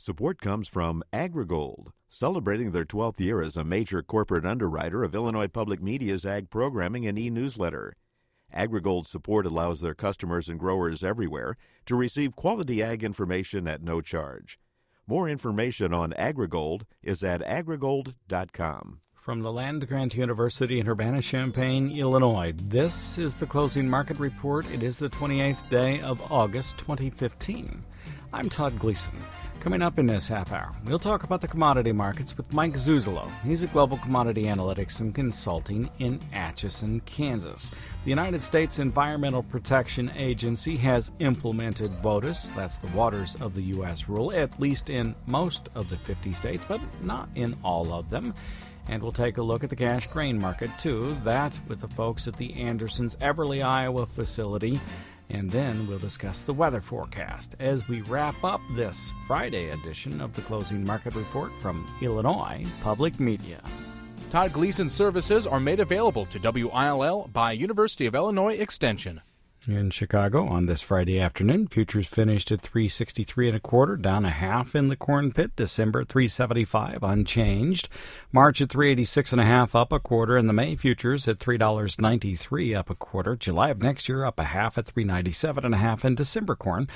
Support comes from AgriGold, celebrating their 12th year as a major corporate underwriter of Illinois Public Media's ag programming and e-newsletter. AgriGold's support allows their customers and growers everywhere to receive quality ag information at no charge. More information on AgriGold is at agrigold.com. From the Land-Grant University in Urbana-Champaign, Illinois, this is the Closing Market Report. It is the 28th day of August 2015. I'm Todd Gleason. Coming up in this half hour, we'll talk about the commodity markets with Mike Zuzolo. He's at Global Commodity Analytics and Consulting in Atchison, Kansas. The United States Environmental Protection Agency has implemented WOTUS, that's the Waters of the U.S. rule, at least in most of the 50 states, but not in all of them. And we'll take a look at the cash grain market, too, that with the folks at the Andersons Everly, Iowa facility. And then we'll discuss the weather forecast as we wrap up this Friday edition of the Closing Market Report from Illinois Public Media. Todd Gleason services are made available to WILL by University of Illinois Extension. In Chicago on this Friday afternoon, futures finished at $3.63 1/4, down a half in the corn pit. December at $3.75, unchanged. March at $3.86 1/2, up 1/4, and the May futures at $3.93, up 1/4. July of next year up a half at $3.97 1/2, and December corn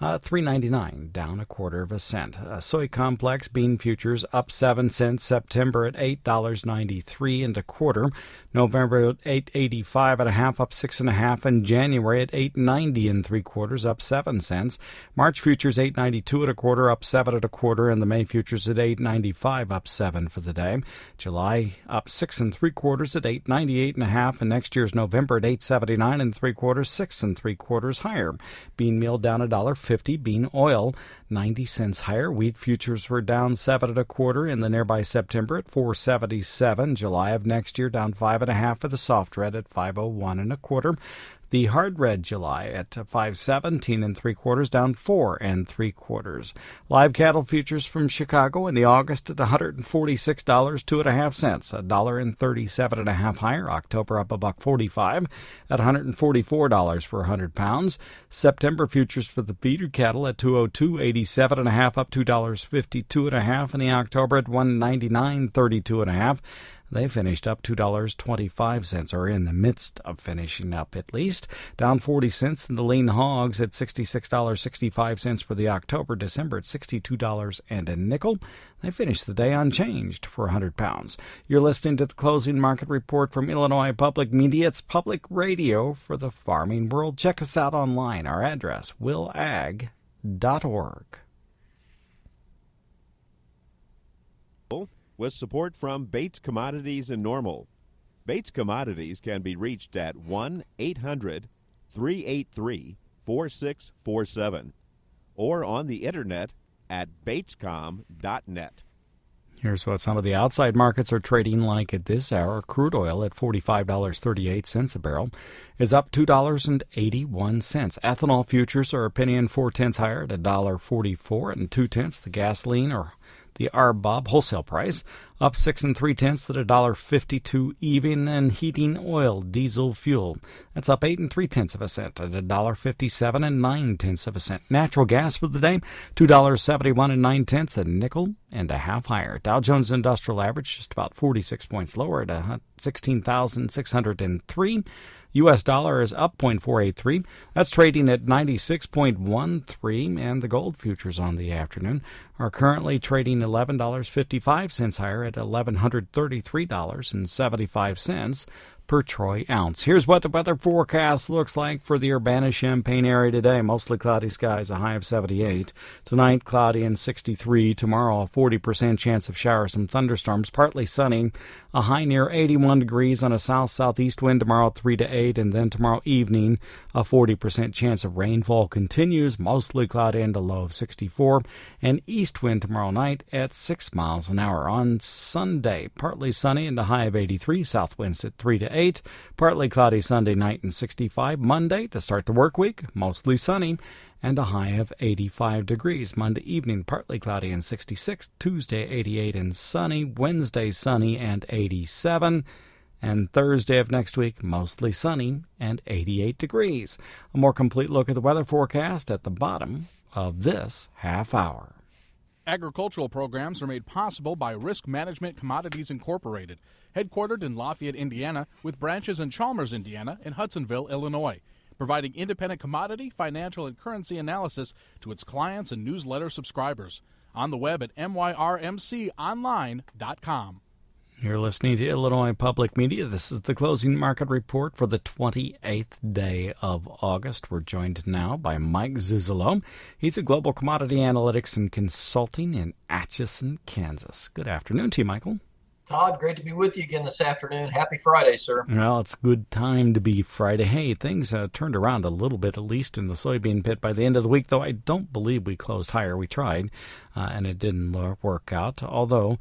$3.99, down 1/4 cent. Soy complex bean futures up 7 cents. September at $8.93 1/4. November at $8.85 1/2, up 6 1/2, and January at $8.90 3/4, up 7 cents. March futures $8.92 1/4, up 7 1/4, and the May futures at $8.95, up 7 for the day. July up 6 3/4 at $8.98 1/2, and next year's November at $8.79 3/4, 6 3/4 higher. Bean meal down $1.50. Bean oil 90 cents higher. Wheat futures were down 7 1/4 in the nearby September at $4.77. July of next year down 5 1/2 for the soft red at $5.01 1/4. The hard red July at $5.17 3/4, down 4 3/4. Live cattle futures from Chicago in the August at $146 2 1/2 cents, $1.37 1/2 higher. October up $1.45 at $144 per 100 pounds. September futures for the feeder cattle at $202.87 1/2, up $2.52 1/2, and the October at $199.32 1/2. They finished up $2.25, or in the midst of finishing up at least. Down 40 cents in the lean hogs at $66.65 for the October. December at $62 and a nickel. They finished the day unchanged for 100 pounds. You're listening to the Closing Market Report from Illinois Public Media. It's public radio for the farming world. Check us out online. Our address, willag.org. With support from Bates Commodities in Normal. Bates Commodities can be reached at 1-800-383-4647 or on the internet at batescom.net. Here's what some of the outside markets are trading like at this hour. Crude oil at $45.38 a barrel is up $2.81. Ethanol futures are a penny and 4 cents higher at $1.44 and 2 cents. The gasoline or the RBOB wholesale price up 6 3 tenths at $1.52 even, and heating oil, diesel fuel, that's up 8 3 tenths of a cent at $1.57 and 9 tenths of a cent. Natural gas for the day, $2.71 and 9 tenths, a nickel and a half higher. Dow Jones Industrial Average just about 46 points lower at 16,603. U.S. dollar is up 0.483. That's trading at 96.13, and the gold futures on the afternoon are currently trading $11.55 higher at $1,133.75 per troy ounce. Here's what the weather forecast looks like for the Urbana-Champaign area today. Mostly cloudy skies, a high of 78. Tonight, cloudy and 63. Tomorrow, a 40% chance of showers, some thunderstorms, partly sunny. A high near 81 degrees on a south-southeast wind tomorrow, 3 to 8. And then tomorrow evening, a 40% chance of rainfall continues. Mostly cloudy and a low of 64. And east wind tomorrow night at 6 miles an hour. On Sunday, partly sunny and a high of 83. South winds at 3 to 8. Partly cloudy Sunday night and 65. Monday, to start the work week, mostly sunny and a high of 85 degrees. Monday evening, partly cloudy and 66. Tuesday, 88 and sunny. Wednesday, sunny and 87. And Thursday of next week, mostly sunny and 88 degrees. A more complete look at the weather forecast at the bottom of this half hour. Agricultural programs are made possible by Risk Management Commodities Incorporated, headquartered in Lafayette, Indiana, with branches in Chalmers, Indiana, and Hudsonville, Illinois, providing independent commodity, financial, and currency analysis to its clients and newsletter subscribers. On the web at myrmconline.com. You're listening to Illinois Public Media. This is the closing market report for the 28th day of August. We're joined now by Mike Zuzolo. He's a global commodity analytics and consulting in Atchison, Kansas. Good afternoon to you, Michael. Todd, great to be with you again this afternoon. Happy Friday, sir. Well, it's a good time to be Friday. Hey, things turned around a little bit, at least in the soybean pit by the end of the week, though I don't believe we closed higher. We tried, and it didn't work out, although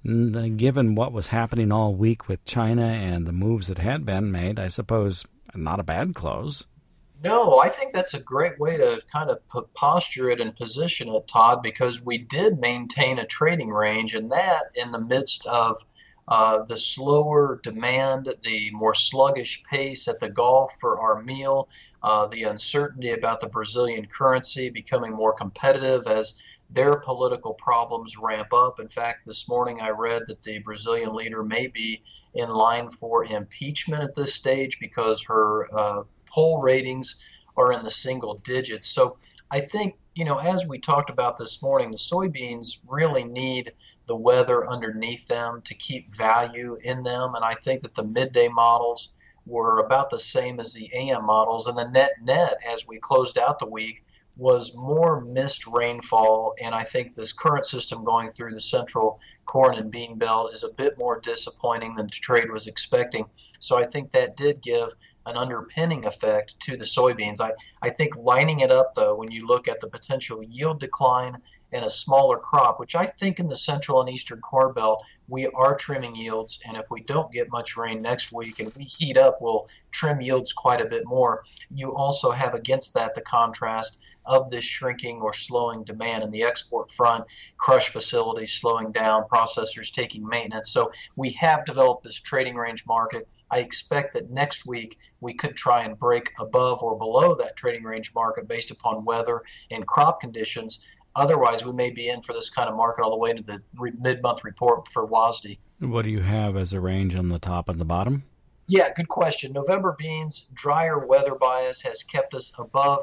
given what was happening all week with China and the moves that had been made, I suppose not a bad close. No, I think that's a great way to kind of posture it and position it, Todd, because we did maintain a trading range, and that in the midst of the slower demand, the more sluggish pace at the Gulf for our meal, the uncertainty about the Brazilian currency becoming more competitive as their political problems ramp up. In fact, this morning I read that the Brazilian leader may be in line for impeachment at this stage because her poll ratings are in the single digits. So I think, as we talked about this morning, the soybeans really need the weather underneath them to keep value in them. And I think that the midday models were about the same as the AM models. And the net as we closed out the week was more missed rainfall, and I think this current system going through the central corn and bean belt is a bit more disappointing than the trade was expecting. So I think that did give an underpinning effect to the soybeans. I think lining it up, though, when you look at the potential yield decline and a smaller crop, which I think in the central and eastern corn belt, we are trimming yields, and if we don't get much rain next week and we heat up, we'll trim yields quite a bit more. You also have against that the contrast of this shrinking or slowing demand in the export front, crush facilities slowing down, processors taking maintenance. So we have developed this trading range market. I expect that next week we could try and break above or below that trading range market based upon weather and crop conditions. Otherwise, we may be in for this kind of market all the way to the mid-month report for WASDE. What do you have as a range on the top and the bottom? Yeah, good question. November beans, drier weather bias has kept us above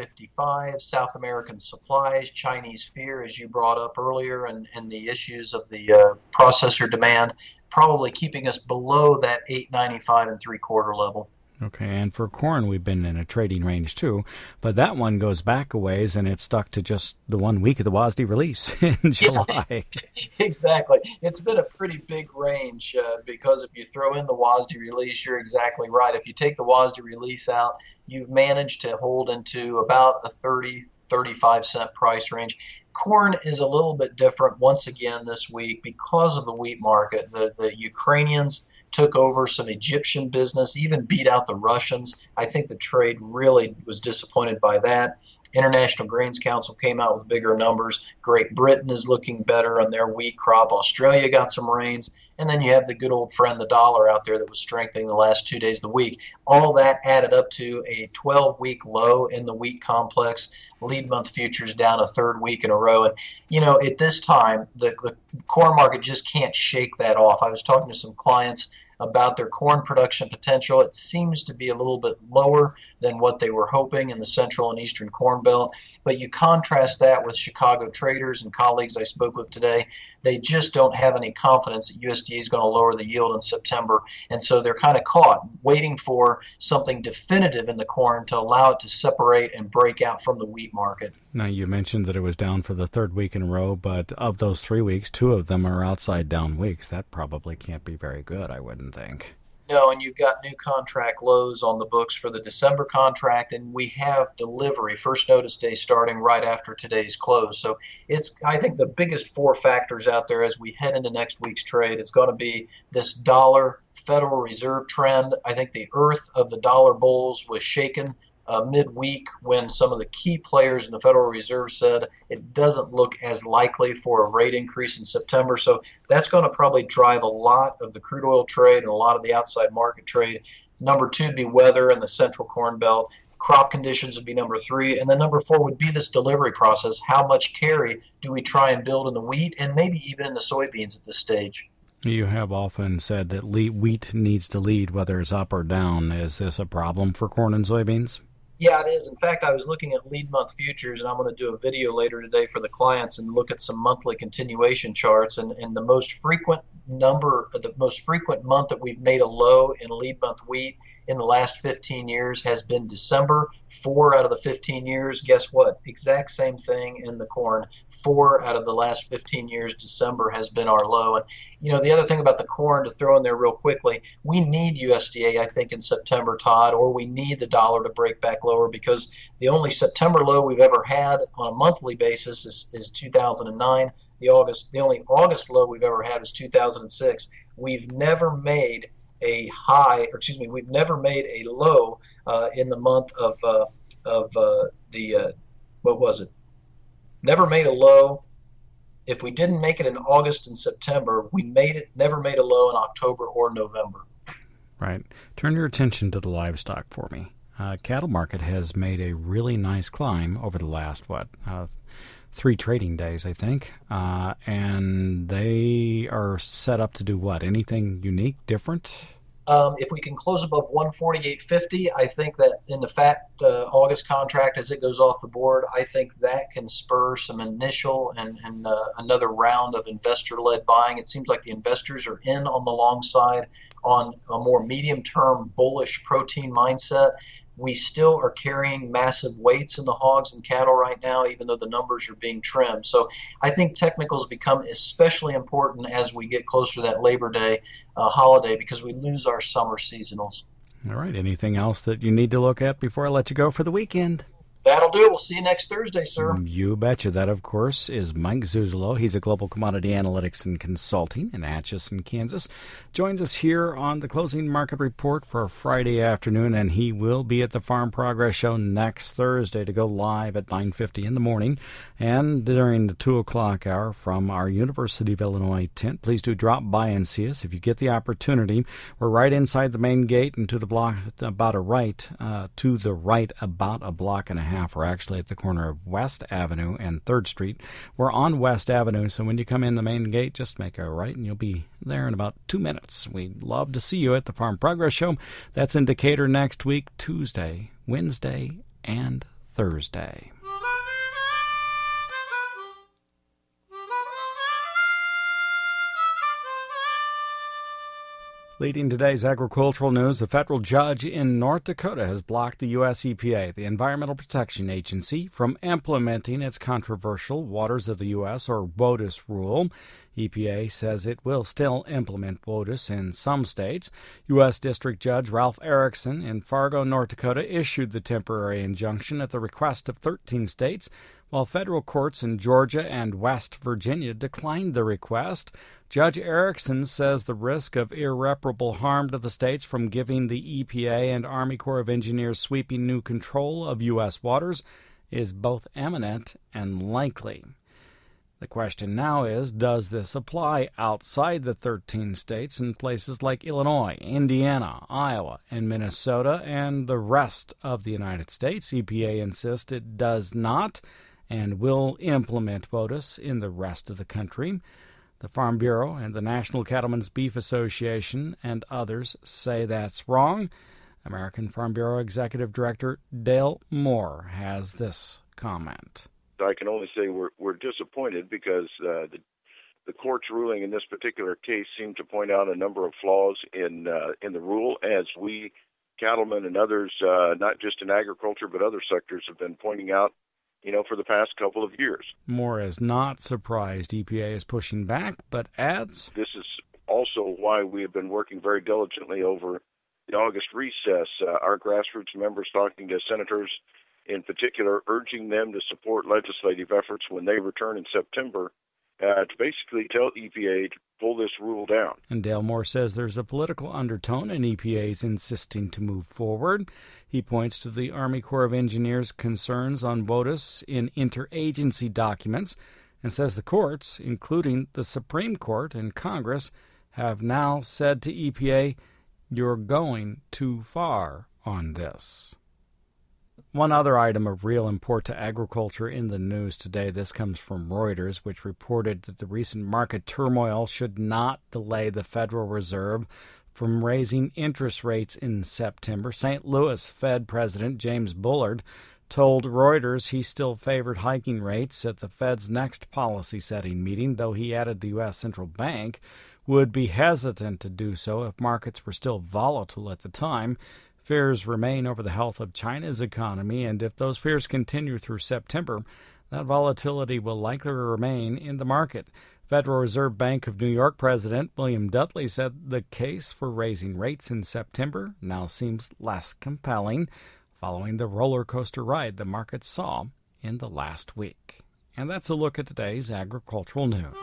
855. South American supplies, Chinese fear, as you brought up earlier, and the issues of the processor demand, probably keeping us below that 895 and three-quarter level. Okay, and for corn, we've been in a trading range too, but that one goes back a ways, and it's stuck to just the 1 week of the WASDE release in July. Yeah, exactly. It's been a pretty big range because if you throw in the WASDE release, you're exactly right. If you take the WASDE release out, you've managed to hold into about a 35 cent price range. Corn is a little bit different once again this week because of the wheat market. The Ukrainians took over some Egyptian business, even beat out the Russians. I think the trade really was disappointed by that. International Grains Council came out with bigger numbers. Great Britain is looking better on their wheat crop. Australia got some rains. And then you have the good old friend, the dollar, out there that was strengthening the last 2 days of the week. All that added up to a 12-week low in the wheat complex. Lead month futures down a third week in a row. And, at this time, the corn market just can't shake that off. I was talking to some clients about their corn production potential. It seems to be a little bit lower than what they were hoping in the central and eastern corn belt. But you contrast that with Chicago traders and colleagues I spoke with today. They just don't have any confidence that USDA is going to lower the yield in September. And so they're kind of caught waiting for something definitive in the corn to allow it to separate and break out from the wheat market. Now, you mentioned that it was down for the third week in a row, but of those 3 weeks, 2 of them are outside down weeks. That probably can't be very good, I wouldn't think. No, and you've got new contract lows on the books for the December contract, and we have delivery, first notice day starting right after today's close. So I think the biggest 4 factors out there as we head into next week's trade is going to be this dollar Federal Reserve trend. I think the earth of the dollar bulls was shaken midweek when some of the key players in the Federal Reserve said it doesn't look as likely for a rate increase in September. So that's going to probably drive a lot of the crude oil trade and a lot of the outside market trade. Number 2 would be weather in the central corn belt. Crop conditions would be number 3. And then number 4 would be this delivery process. How much carry do we try and build in the wheat and maybe even in the soybeans at this stage? You have often said that wheat needs to lead, whether it's up or down. Is this a problem for corn and soybeans? Yeah, it is. In fact, I was looking at lead month futures, and I'm going to do a video later today for the clients and look at some monthly continuation charts. And the most frequent month that we've made a low in lead month wheat in the last 15 years has been December. 4 out of the 15 years, guess what? Exact same thing in the corn. 4 out of the last 15 years, December has been our low. And, the other thing about the corn, to throw in there real quickly, we need USDA, I think, in September, Todd, or we need the dollar to break back lower, because the only September low we've ever had on a monthly basis is 2009. The only August low we've ever had was 2006. We've never made a low in the month of what was it? Never made a low. If we didn't make it in August and September, never made a low in October or November. Right. Turn your attention to the livestock for me. Cattle market has made a really nice climb over the last, 3 trading days, I think. And they are set up to do what? Anything unique, different? If we can close above 148.50, I think that in the August contract, as it goes off the board, I think that can spur some initial and another round of investor-led buying. It seems like the investors are in on the long side on a more medium-term bullish protein mindset. We still are carrying massive weights in the hogs and cattle right now, even though the numbers are being trimmed. So I think technicals become especially important as we get closer to that Labor Day holiday, because we lose our summer seasonals. All right. Anything else that you need to look at before I let you go for the weekend? That'll do it. We'll see you next Thursday, sir. You betcha. That, of course, is Mike Zuzolo. He's a Global Commodity Analytics and Consulting in Atchison, Kansas. Joins us here on the Closing Market Report for Friday afternoon, and he will be at the Farm Progress Show next Thursday to go live at 9:50 in the morning and during the 2 o'clock hour from our University of Illinois tent. Please do drop by and see us if you get the opportunity. We're right inside the main gate and to the block about a block and a half. We're actually at the corner of West Avenue and 3rd Street. We're on West Avenue, so when you come in the main gate, just make a right and you'll be there in about 2 minutes. We'd love to see you at the Farm Progress Show. That's in Decatur next week, Tuesday, Wednesday, and Thursday. Leading today's agricultural news, a federal judge in North Dakota has blocked the U.S. EPA, the Environmental Protection Agency, from implementing its controversial Waters of the U.S., or WOTUS, rule. EPA says it will still implement WOTUS in some states. U.S. District Judge Ralph Erickson in Fargo, North Dakota, issued the temporary injunction at the request of 13 states, while federal courts in Georgia and West Virginia declined the request. Judge Erickson says the risk of irreparable harm to the states from giving the EPA and Army Corps of Engineers sweeping new control of U.S. waters is both imminent and likely. The question now is, does this apply outside the 13 states in places like Illinois, Indiana, Iowa, and Minnesota, and the rest of the United States? EPA insists it does not and will implement WOTUS in the rest of the country. The Farm Bureau and the National Cattlemen's Beef Association and others say that's wrong. American Farm Bureau Executive Director Dale Moore has this comment. I can only say we're disappointed because the court's ruling in this particular case seemed to point out a number of flaws in the rule, as we cattlemen and others, not just in agriculture but other sectors, have been pointing out, for the past couple of years. Moore is not surprised EPA is pushing back, but adds, this is also why we have been working very diligently over the August recess. Our grassroots members talking to senators in particular, urging them to support legislative efforts when they return in September to basically tell EPA to pull this rule down. And Dale Moore says there's a political undertone in EPA's insisting to move forward. He points to the Army Corps of Engineers' concerns on WOTUS in interagency documents and says the courts, including the Supreme Court and Congress, have now said to EPA, you're going too far on this. One other item of real import to agriculture in the news today. This comes from Reuters, which reported that the recent market turmoil should not delay the Federal Reserve from raising interest rates in September. St. Louis Fed President James Bullard told Reuters he still favored hiking rates at the Fed's next policy-setting meeting, though he added the U.S. Central Bank would be hesitant to do so if markets were still volatile at the time. Fears remain over the health of China's economy, and if those fears continue through September, that volatility will likely remain in the market. Federal Reserve Bank of New York President William Dudley said the case for raising rates in September now seems less compelling following the roller coaster ride the market saw in the last week. And that's a look at today's agricultural news.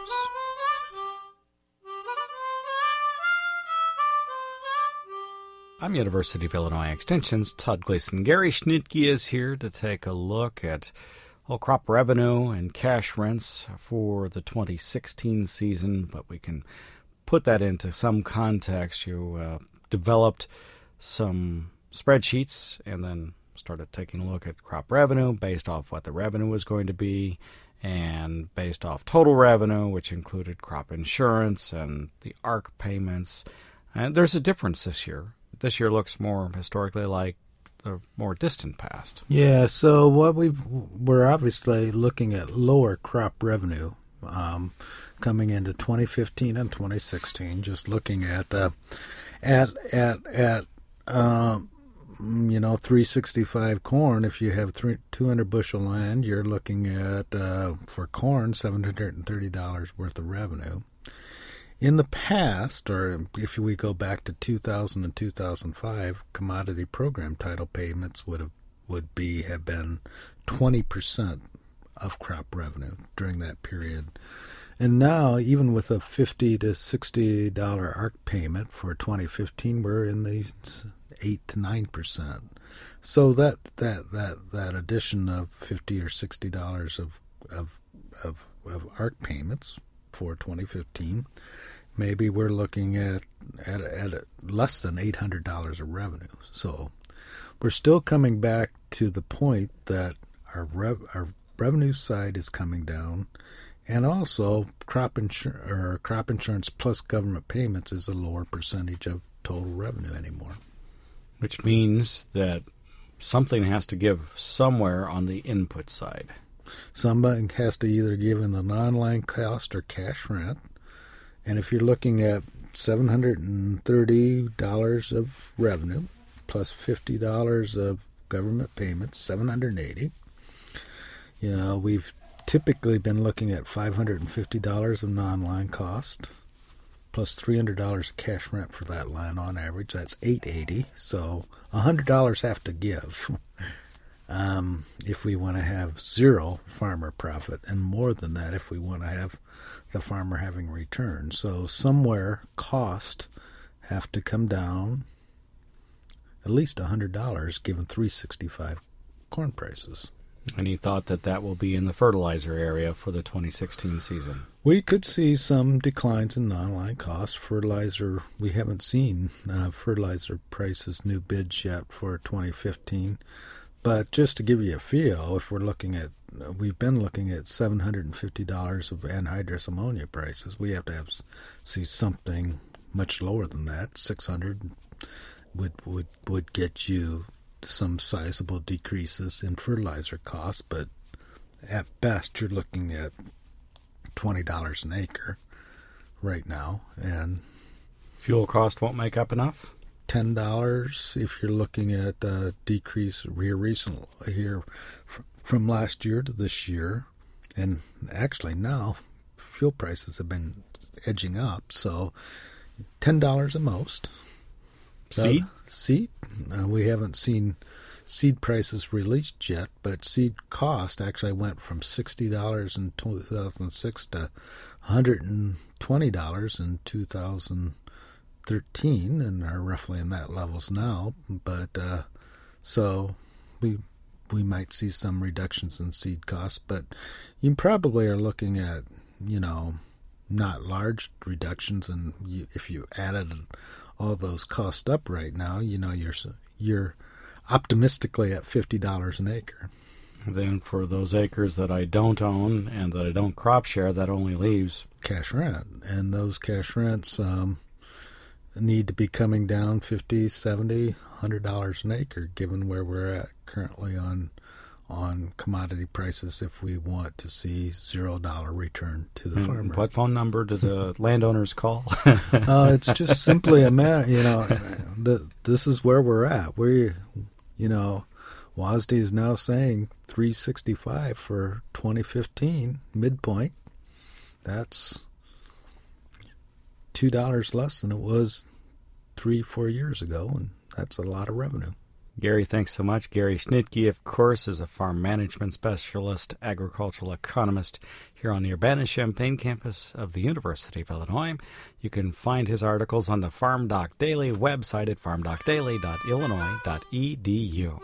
I'm University of Illinois Extension's Todd Gleason. Gary Schnitke is here to take a look at crop revenue and cash rents for the 2016 season, but we can put that into some context. You developed some spreadsheets and then started taking a look at crop revenue based off what the revenue was going to be and based off total revenue, which included crop insurance and the ARC payments. And there's a difference this year. This year looks more historically like the more distant past. Yeah, so what we're obviously looking at lower crop revenue coming into 2015 and 2016. Just looking at 365 corn. If you have 200 bushel land, you're looking at for corn $730 worth of revenue. In the past, or if we go back to 2000 and 2005, commodity program title payments have been 20% of crop revenue during that period. And now, even with a $50 to $60 ARC payment for 2015, we're in the 8 to 9%. So that addition of $50 or $60 of ARC payments for 2015. Maybe we're looking at less than $800 of revenue. So we're still coming back to the point that our revenue side is coming down, and also crop insurance plus government payments is a lower percentage of total revenue anymore. Which means that something has to give somewhere on the input side. Somebody has to either give in the non-line cost or cash rent. And if you're looking at $730 of revenue plus $50 of government payments, $780. We've typically been looking at $550 of non-line cost plus $300 of cash rent for that line on average. That's $880. So $100 have to give. If we want to have zero farmer profit, and more than that if we want to have the farmer having return. So somewhere cost have to come down at least $100 given 365 corn prices. Any thought that will be in the fertilizer area for the 2016 season? We could see some declines in non-line costs. Fertilizer, we haven't seen fertilizer prices, new bids yet for 2015. But just to give you a feel, if we've been looking at $750 of anhydrous ammonia prices. We have to see something much lower than that. $600 would get you some sizable decreases in fertilizer costs, but at best you're looking at $20 an acre right now. And fuel cost won't make up enough? $10 if you're looking at a decrease here from last year to this year. And actually now fuel prices have been edging up, so $10 at most. Seed? We haven't seen seed prices released yet, but seed cost actually went from $60 in 2006 to $120 in 2013, and are roughly in that levels now. But so we might see some reductions in seed costs, but you probably are looking at not large reductions. And if you added all those costs up right now, you're optimistically at $50 an acre. Then for those acres that I don't own and that I don't crop share, that only leaves cash rent. And those cash rents need to be coming down $50, $70, $100 an acre, given where we're at currently on commodity prices if we want to see $0 return to the farmer. What phone number do the landowners call? It's just simply a matter, this is where we're at. WASDE is now saying $365 for 2015 midpoint. That's $2 less than it was 3-4 years ago, and that's a lot of revenue. Gary, thanks so much. Gary Schnitke, of course, is a farm management specialist, agricultural economist here on the Urbana-Champaign campus of the University of Illinois. You can find his articles on the Farm Doc Daily website at farmdocdaily.illinois.edu.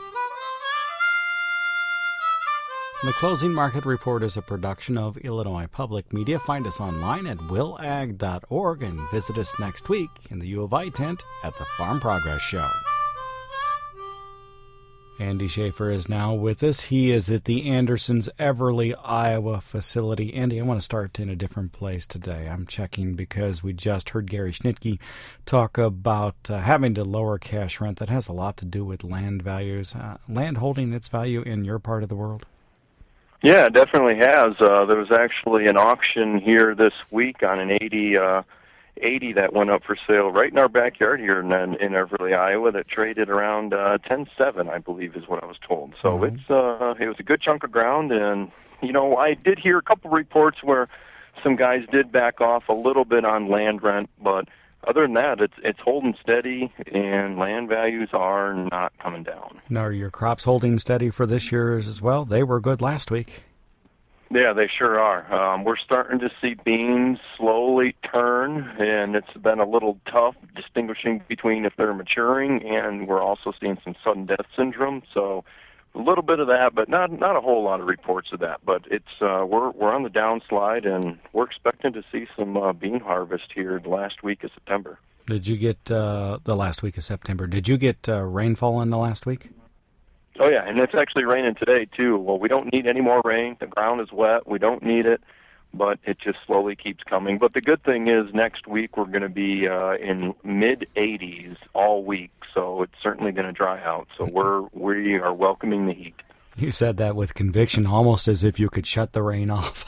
The Closing Market Report is a production of Illinois Public Media. Find us online at willag.org and visit us next week in the U of I tent at the Farm Progress Show. Andy Schaefer is now with us. He is at the Andersons Everly, Iowa facility. Andy, I want to start in a different place today. I'm checking because we just heard Gary Schnitke talk about having to lower cash rent. That has a lot to do with land values. Land holding its value in your part of the world? Yeah, it definitely has. There was actually an auction here this week on an 80 that went up for sale right in our backyard here in Everly, Iowa, that traded around 10.7, I believe is what I was told. So it was a good chunk of ground, and I did hear a couple reports where some guys did back off a little bit on land rent, but other than that, it's holding steady, and land values are not coming down. Now, are your crops holding steady for this year as well? They were good last week. Yeah, they sure are. We're starting to see beans slowly turn, and it's been a little tough distinguishing between if they're maturing, and we're also seeing some sudden death syndrome. So a little bit of that, but not a whole lot of reports of that. But it's we're on the downslide, and we're expecting to see some bean harvest here the last week of September. Did you get the last week of September? Did you get rainfall in the last week? Oh, yeah, and it's actually raining today, too. Well, we don't need any more rain. The ground is wet. We don't need it, but it just slowly keeps coming. But the good thing is next week we're going to be in mid-80s all week, so it's certainly going to dry out. So we are welcoming the heat. You said that with conviction, almost as if you could shut the rain off.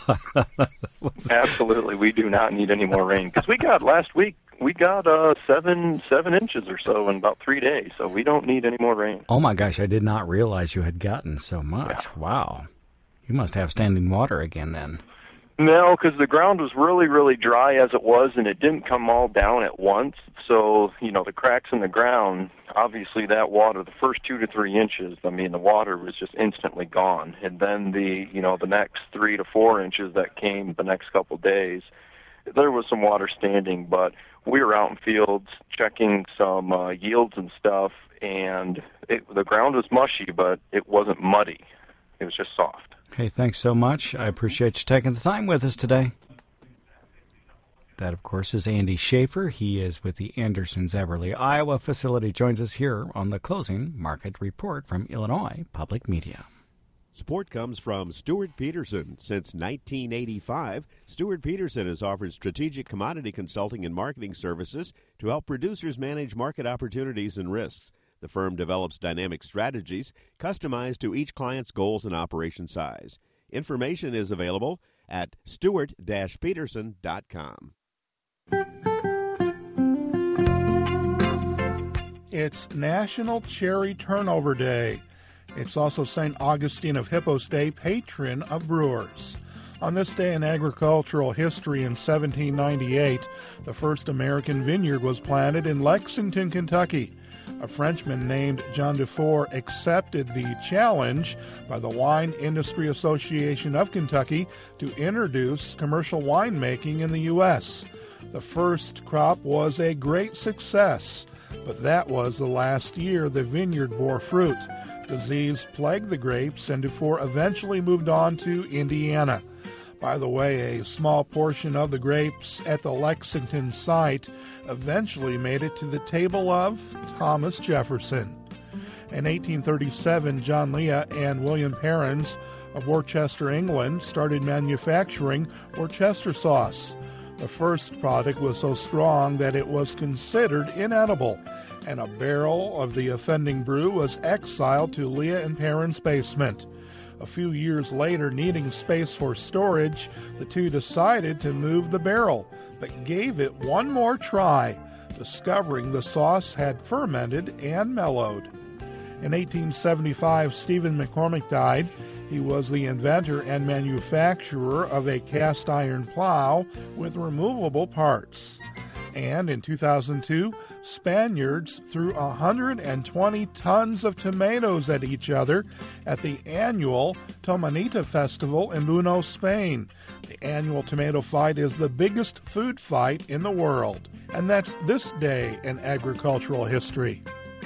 Absolutely. We do not need any more rain, because last week, we got 7 inches or so in about 3 days, so we don't need any more rain. Oh, my gosh, I did not realize you had gotten so much. Yeah. Wow. You must have standing water again then. No, because the ground was really, really dry as it was, and it didn't come all down at once. So, the cracks in the ground, obviously that water, the first 2 to 3 inches, the water was just instantly gone. And then the next 3 to 4 inches that came the next couple days, there was some water standing, but we were out in fields checking some yields and stuff, and the ground was mushy, but it wasn't muddy. It was just soft. Hey, thanks so much. I appreciate you taking the time with us today. That, of course, is Andy Schaefer. He is with the Andersons Everly, Iowa facility. Joins us here on the Closing Market Report from Illinois Public Media. Support comes from Stuart Peterson. Since 1985, Stuart Peterson has offered strategic commodity consulting and marketing services to help producers manage market opportunities and risks. The firm develops dynamic strategies customized to each client's goals and operation size. Information is available at stewart-peterson.com. It's National Cherry Turnover Day. It's also St. Augustine of Hippo's Day, patron of brewers. On this day in agricultural history in 1798, the first American vineyard was planted in Lexington, Kentucky. A Frenchman named John Dufour accepted the challenge by the Wine Industry Association of Kentucky to introduce commercial winemaking in the U.S. The first crop was a great success, but that was the last year the vineyard bore fruit. Disease plagued the grapes, and Dufour eventually moved on to Indiana. By the way, a small portion of the grapes at the Lexington site eventually made it to the table of Thomas Jefferson. In 1837, John Leah and William Perrins of Worcester, England, started manufacturing Worcester sauce. The first product was so strong that it was considered inedible, and a barrel of the offending brew was exiled to Leah and Perrins' basement. A few years later, needing space for storage, the two decided to move the barrel, but gave it one more try, discovering the sauce had fermented and mellowed. In 1875, Stephen McCormick died. He was the inventor and manufacturer of a cast iron plow with removable parts. And in 2002, Spaniards threw 120 tons of tomatoes at each other at the annual Tomanita Festival in Buenos, Spain. The annual tomato fight is the biggest food fight in the world. And that's this day in agricultural history.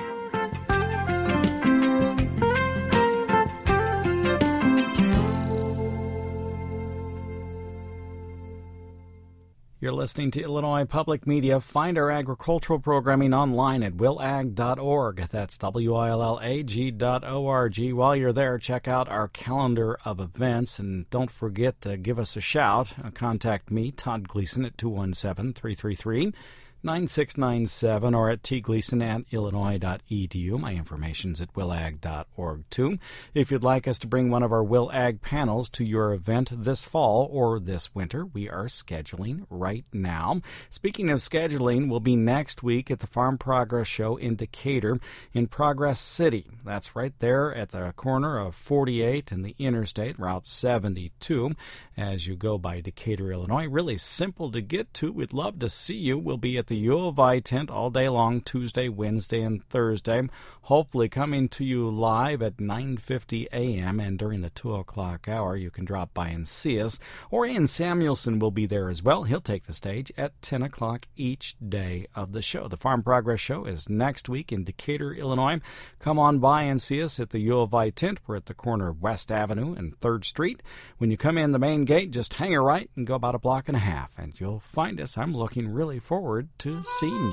You're listening to Illinois Public Media. Find our agricultural programming online at willag.org. That's willag.org. While you're there, check out our calendar of events, and don't forget to give us a shout. Contact me, Todd Gleason, at 217-333-9697 or at tgleason@illinois.edu. My information's at willag.org, too. If you'd like us to bring one of our Will Ag panels to your event this fall or this winter, we are scheduling right now. Speaking of scheduling, we'll be next week at the Farm Progress Show in Decatur in Progress City. That's right there at the corner of 48 and the interstate, Route 72, as you go by Decatur, Illinois. Really simple to get to. We'd love to see you. We'll be at the U of I tent all day long, Tuesday, Wednesday, and Thursday. Hopefully coming to you live at 9:50 a.m. and during the 2 o'clock hour, you can drop by and see us. Or Ian Samuelson will be there as well. He'll take the stage at 10 o'clock each day of the show. The Farm Progress Show is next week in Decatur, Illinois. Come on by and see us at the U of I tent. We're at the corner of West Avenue and 3rd Street. When you come in the main gate, just hang a right and go about a block and a half, and you'll find us. I'm looking really forward to seeing you.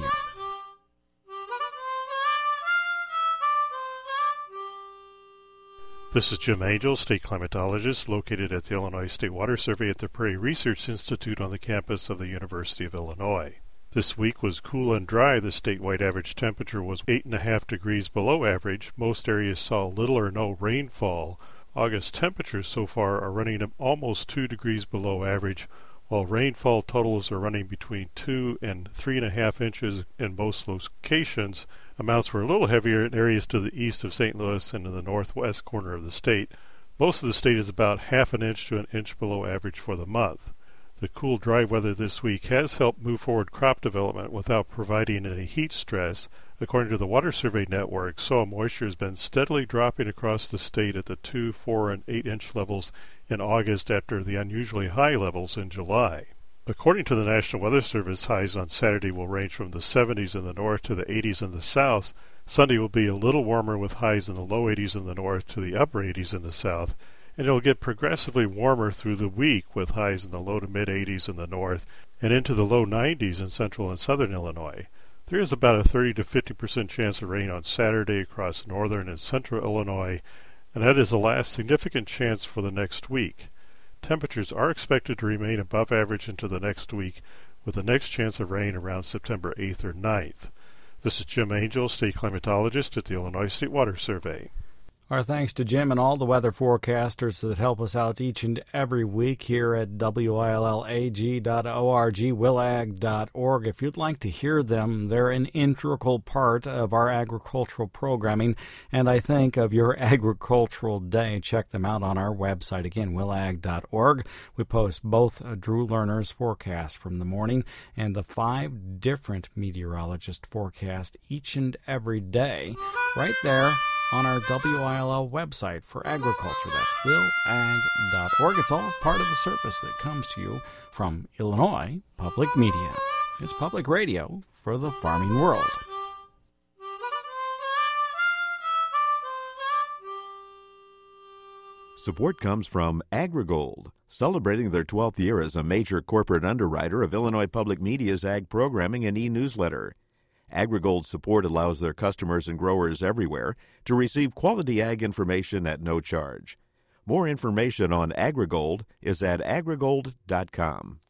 This is Jim Angel, state climatologist located at the Illinois State Water Survey at the Prairie Research Institute on the campus of the University of Illinois. This week was cool and dry. The statewide average temperature was 8.5 degrees below average. Most areas saw little or no rainfall. August temperatures so far are running up almost 2 degrees below average, while rainfall totals are running between 2 and 3.5 inches in most locations. Amounts were a little heavier in areas to the east of St. Louis and in the northwest corner of the state. Most of the state is about half an inch to an inch below average for the month. The cool, dry weather this week has helped move forward crop development without providing any heat stress. According to the Water Survey Network, soil moisture has been steadily dropping across the state at the 2, 4, and 8-inch levels in August after the unusually high levels in July. According to the National Weather Service, highs on Saturday will range from the 70s in the north to the 80s in the south. Sunday will be a little warmer with highs in the low 80s in the north to the upper 80s in the south, and it will get progressively warmer through the week with highs in the low to mid 80s in the north and into the low 90s in central and southern Illinois. There is about a 30 to 50% chance of rain on Saturday across northern and central Illinois, and that is the last significant chance for the next week. Temperatures are expected to remain above average into the next week, with the next chance of rain around September 8th or 9th. This is Jim Angel, state climatologist at the Illinois State Water Survey. Our thanks to Jim and all the weather forecasters that help us out each and every week here at willag.org, willag.org. If you'd like to hear them, they're an integral part of our agricultural programming, and I think of your agricultural day. Check them out on our website, again, willag.org. We post both Drew Lerner's forecast from the morning and the 5 different meteorologist forecasts each and every day right there on our WILL website for agriculture. That's willag.org. It's all part of the service that comes to you from Illinois Public Media. It's public radio for the farming world. Support comes from AgriGold, celebrating their 12th year as a major corporate underwriter of Illinois Public Media's ag programming and e-newsletter. AgriGold support allows their customers and growers everywhere to receive quality ag information at no charge. More information on AgriGold is at agrigold.com.